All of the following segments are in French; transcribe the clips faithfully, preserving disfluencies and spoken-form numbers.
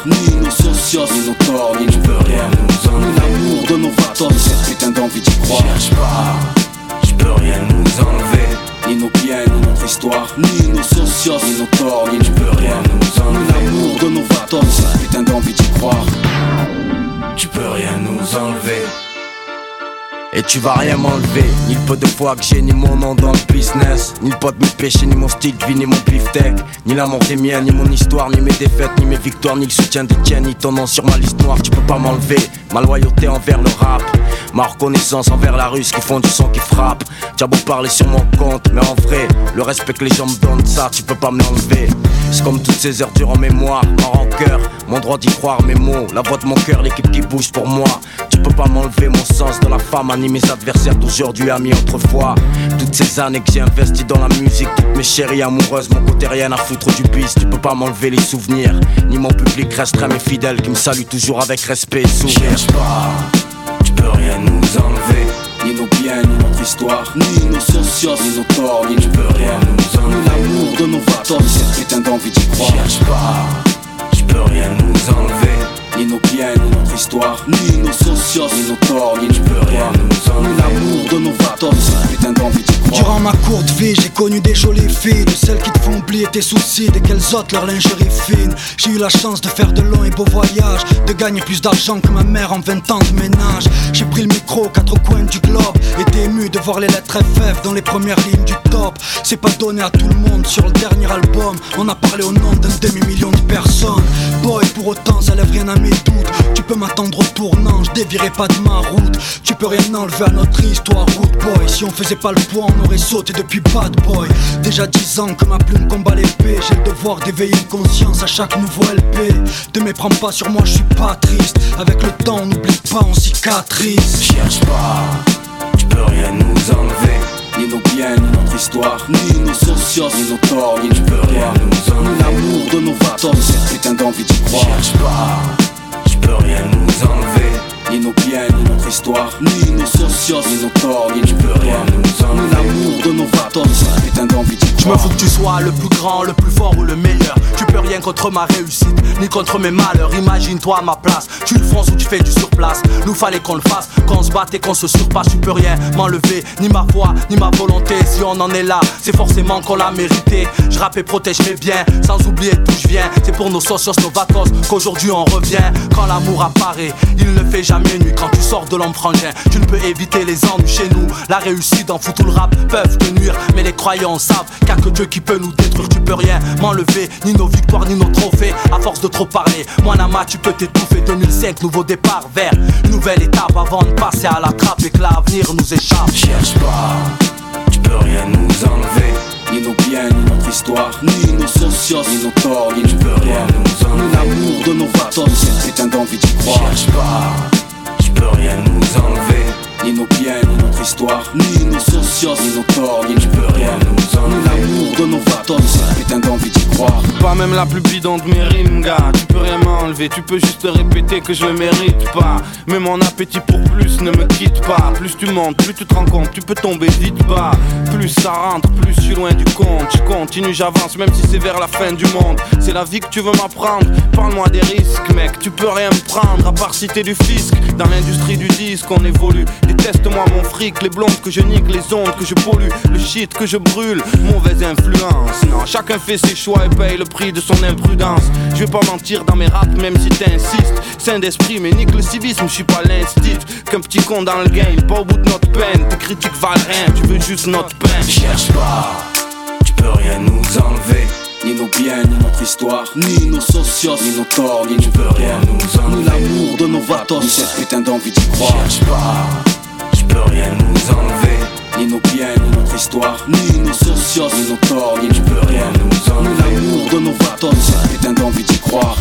ni nos socios, ni nos torts, ni tu peux rien nous enlever. L'amour de nos vatos, cette putain d'envie d'y croire. Cherche pas, tu peux rien nous enlever. Ni nos biens, ni notre histoire, ni nos socios, ni nos torts, ni tu peux rien nous enlever. L'amour de nos vatos, cette putain d'envie d'y croire. Tu peux rien nous enlever. Et tu vas rien m'enlever, ni le peu de foi que j'ai, ni mon nom dans le business, ni le pot de mes péchés, ni mon style de vie, ni mon beefsteak, ni l'amour des miens, ni mon histoire, ni mes défaites, ni mes victoires, ni le soutien des tiens, ni ton nom sur ma liste noire. Tu peux pas m'enlever ma loyauté envers le rap, ma reconnaissance envers la Russe qui font du son qui frappe. T'as beau parler sur mon compte, mais en vrai, le respect que les gens me donnent, ça tu peux pas me l'enlever. C'est comme toutes ces heures dures en mémoire, ma rancœur, mon droit d'y croire, mes mots, la voix de mon cœur, l'équipe qui bouge pour moi. Tu peux pas m'enlever mon sens de la femme, ni mes adversaires d'aujourd'hui, amis autrefois. Toutes ces années que j'ai investi dans la musique, toutes mes chéries amoureuses, mon côté rien à foutre du bis. Tu peux pas m'enlever les souvenirs, ni mon public restreint mes fidèles qui me saluent toujours avec respect et sourire. Cherche pas, tu peux rien nous enlever. Ni nos biens, ni notre histoire, ni nos socios, ni nos torts, ni tu peux rien nous enlever. L'amour de nos vatos, cette putain d'envie d'y croire. Cherche pas, tu peux rien nous enlever. Ni nos biens, ni notre histoire, ni nos socios, ni nos torts, ni tu peux rien nous enlever. L'amour de nos vatos, cette putain d'envie d'y croire. Durant ma courte vie, j'ai connu des jolies filles, de celles qui te font oublier tes soucis dès qu'elles ôtent leur lingerie fine. J'ai eu la chance de faire de longs et beaux voyages, de gagner plus d'argent que ma mère en vingt ans de ménage. J'ai pris le micro aux quatre coins du globe, été ému de voir les lettres F F dans les premières lignes du top. C'est pas donné à tout le monde, sur le dernier album on a parlé au nom d'un demi-million de personnes. Boy, pour autant ça lève rien à mes doutes. Tu peux m'attendre au tournant, je dévierai pas de ma route. Tu peux rien enlever à notre histoire, root boy. Si on faisait pas le poids, on aurait sauté depuis bad boy. Déjà dix ans que ma plume combat l'épée, j'ai le devoir d'éveiller une conscience à chaque nouveau L P. Te méprends pas sur moi, je suis pas triste. Avec le temps, on n'oublie pas, on cicatrise. Cherche pas, tu peux rien nous enlever. Ni nos biens, ni notre histoire, ni nos socios, ni nos torts, ni tu peux rien nous enlever. L'amour de nos vatos, cette putain d'envie d'y croire. Cherche pas, tu peux rien nous enlever. Ni nos biens, ni notre histoire, ni nos socios, ni nos torts, ni tu peux rien nous enlever. L'amour de nos vatos, cette putain d'envie d'y croire. Je me fous que tu sois le plus grand, le plus fort ou le meilleur. Tu peux rien contre ma réussite, ni contre mes malheurs. Imagine-toi à ma place, tu le fonces ou tu fais du surplace. Nous fallait qu'on le fasse, qu'on se batte et qu'on se surpasse. Tu peux rien m'enlever, ni ma foi, ni ma volonté. Si on en est là, c'est forcément qu'on l'a mérité. Je rappe et protège mes biens, sans oublier d'où je viens. C'est pour nos socios, nos vatos, qu'aujourd'hui on revient. Quand l'amour apparaît, il ne fait jamais nuit. Quand tu sors de l'emprangin, tu ne peux éviter les ennuis chez nous. La réussite en fout tout le rap peuvent te nuire, mais les croyants savent qu'il n'y a que Dieu qui peut nous détruire. Tu peux rien m'enlever, ni nos victoires, ni nos trophées. À force de trop parler, moi Nama tu peux t'étouffer. Deux mille cinq, nouveau départ vers une nouvelle étape avant de passer à la trappe et que l'avenir nous échappe. Cherche pas, tu peux rien nous enlever. Ni nos biens, ni notre histoire, ni nos socios, ni nos torts, ni tu peux rien nous enlever. L'amour de nos vatos, cette putain d'envie d'y croire. Cherche pas, tu peux rien nous enlever. Ni nos biens, ni notre histoire, ni nos socios, ni nos torts, ni tu peux rien nous enlever. L'amour de nos vatos, cette putain d'envie d'y croire. Pas même la plus bidon de mes rimes, gars. Tu peux rien m'enlever, tu peux juste répéter que je le mérite pas. Mais mon appétit pour plus ne me quitte pas. Plus tu montes, plus tu te rends compte, tu peux tomber vite bas. Plus ça rentre, plus je suis loin du compte. Je continue, j'avance, même si c'est vers la fin du monde. C'est la vie que tu veux m'apprendre, parle-moi des risques, mec. Tu peux rien me prendre, à part citer du fisc. Dans l'industrie du disque, on évolue. Déteste-moi mon fric, les blondes que je nique, les ondes que je pollue, le shit que je brûle, mauvaise influence. Non, chacun fait ses choix et paye le prix de son imprudence. Je vais pas mentir dans mes raps, même si t'insistes. Saint d'esprit, mais nique le civisme, je suis pas l'instit. Qu'un petit con dans le game, pas au bout de notre peine. Tes critiques valent rien, tu veux juste notre peine. Cherche pas, tu peux rien nous enlever. Ni nos biens, ni notre histoire, ni nos socios, ni nos torts, ni tu peux rien nous enlever. Ni l'amour de nos vatos, ni cette putain d'envie d'y croire. Cherche pas, tu peux rien nous enlever. Ni nos biens, ni notre histoire, ni nos socios, ni nos torts, ni tu peux rien nous enlever. Ni l'amour de nos vatos, cette putain d'envie d'y croire.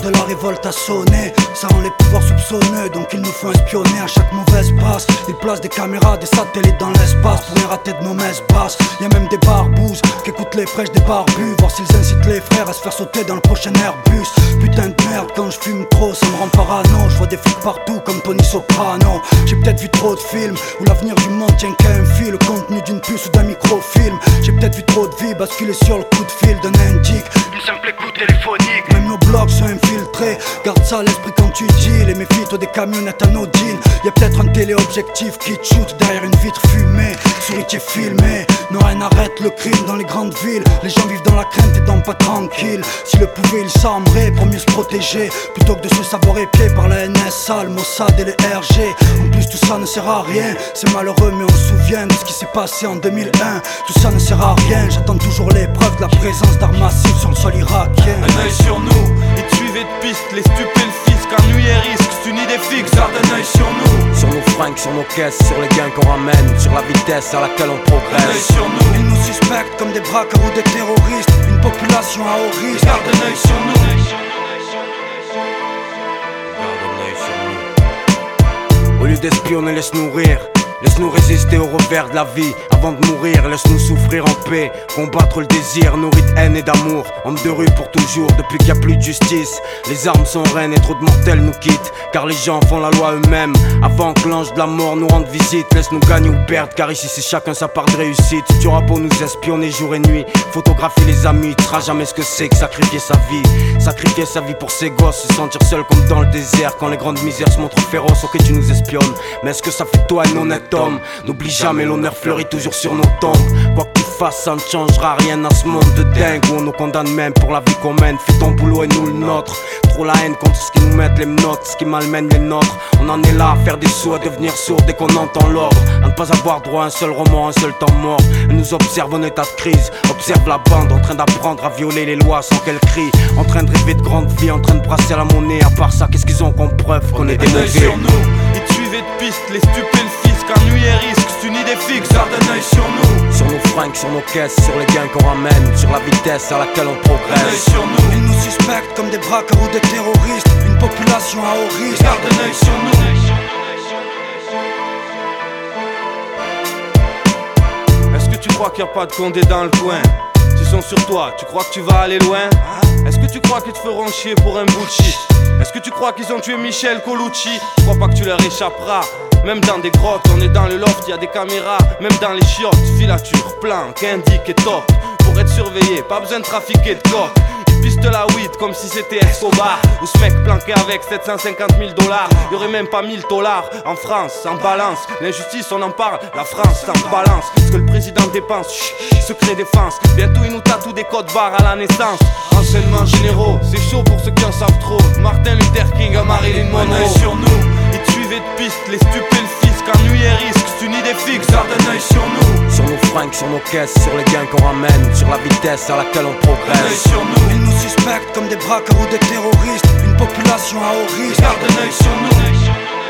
de la révolte a sonné. Ça rend les pouvoirs soupçonneux, donc il nous faut espionner à chaque mauvaise passe. Ils placent des caméras, des satellites dans l'espace pour les rater de nos messes basses. Y'a même des barbouzes qui écoutent les prêches des barbus, voir s'ils incitent les frères à se faire sauter dans le prochain Airbus. Putain de merde, quand je fume trop ça me rend parano. Je vois des flics partout comme Tony Soprano. J'ai peut-être vu trop de films où l'avenir du monde tient qu'à un fil, le contenu d'une puce ou d'un microfilm. J'ai peut-être vu trop de vie basculer sur le coup de fil d'un indique, une simple écoute téléphonique. Même nos blogs sont infiltrés, garde ça à l'esprit quand tu deals. Et méfie-toi des camionnettes anodines. Y'a peut-être un téléobjectif qui te shoot derrière une vitre fumée. Souritier filmé, non rien n'arrête le crime dans les grandes villes. Les gens vivent dans la crainte et dorment pas tranquille. Si le pouvaient ils s'armeraient pour mieux se protéger, plutôt que de se savoir épier par la N S A, le Mossad et les R G. En plus tout ça ne sert à rien, c'est malheureux mais on se souvient de ce qui s'est passé en deux mille un. Tout ça ne sert à rien, j'attends toujours les preuves de la présence d'armes massives sur le sol irakien. Un œil sur nous, ils te suivaient de piste, les stupés le fisc, ennui et risque, c'est une idée fixe, garde un œil sur nous. Sur nos fringues, sur nos caisses, sur les gains qu'on ramène, sur la vitesse à laquelle on progresse. Un œil sur nous, ils nous suspectent comme des braqueurs ou des terroristes, une population à haut risque. Garde un œil sur nous. Garde un œil sur nous. Au lieu d'espionner, laisse nourrir. Laisse-nous résister au revers de la vie avant de mourir, laisse-nous souffrir en paix, combattre le désir nourri de haine et d'amour. Homme de rue pour toujours, depuis qu'il n'y a plus de justice. Les armes sont reines et trop de mortels nous quittent, car les gens font la loi eux-mêmes avant que l'ange de la mort nous rende visite. Laisse-nous gagner ou perdre, car ici c'est chacun sa part de réussite. Tu auras beau nous espionner jour et nuit, photographier les amis, tu seras jamais ce que c'est que sacrifier sa vie. Sacrifier sa vie pour ses gosses, se sentir seul comme dans le désert quand les grandes misères se montrent féroces. Ok, tu nous espionnes, mais est-ce que ça fait de toi un honnête homme? N'oublie jamais, l'honneur fleurit toujours sur nos tombes. Quoi que tu fasses, ça ne changera rien à ce monde de dingue où on nous condamne même pour la vie qu'on mène. Fais ton boulot et nous le nôtre. Trop la haine contre ce qui nous mettent les notes, ce qui malmène les nôtres. On en est là à faire des sous, à devenir sourd dès qu'on entend l'ordre, à ne pas avoir droit à un seul roman, un seul temps mort. Elle nous observe en état de crise, observe la bande en train d'apprendre à violer les lois sans qu'elle crie, en train de rêver de grande vie, en train de brasser la monnaie. À part ça, qu'est-ce qu'ils ont comme preuve qu'on est des mauvais? Sur nous, ils te suivaient de piste, les stupés le fisc, ennui et risque, c'est une idée fixe, garde un œil sur nous. Sur nos fringues, sur nos caisses, sur les gains qu'on ramène, sur la vitesse à laquelle on progresse. Un œil sur nous, ils nous suspectent comme des braqueurs ou des terroristes, une population à haut risque. Garde un œil sur nous. Est-ce que tu crois qu'il n'y a pas de Condé dans le coin? S'ils sont sur toi, tu crois que tu vas aller loin? Est-ce que tu crois qu'ils te feront chier pour un bout de shit? Est-ce que tu crois qu'ils ont tué Michel Colucci? Je crois pas que tu leur échapperas. Même dans des grottes, on est dans le loft, y'a des caméras. Même dans les chiottes, filature, planque, indique et top. Pour être surveillé, pas besoin de trafiquer de coke. Piste la weed comme si c'était Escobar, ou ce mec planqué avec sept cent cinquante mille dollars. Y'aurait même pas mille dollars en France, en balance. L'injustice on en parle, la France en balance. Ce que le président dépense, chut, secret défense. Bientôt il nous tatoue des codes barres à la naissance. Enseignements généraux, c'est chaud pour ceux qui en savent trop. Martin Luther King à Marilyn Monroe. Sur nous, ils te suivaient de piste, les stupés le fisc, ennui et risque, c'est une idée fixe, garde un œil sur nous. Sur nos fringues, sur nos caisses, sur les gains qu'on ramène, sur la vitesse à laquelle on progresse. Un œil sur nous, ils nous suspectent comme des braqueurs ou des terroristes, une population à haut risque. Garde un œil sur nous.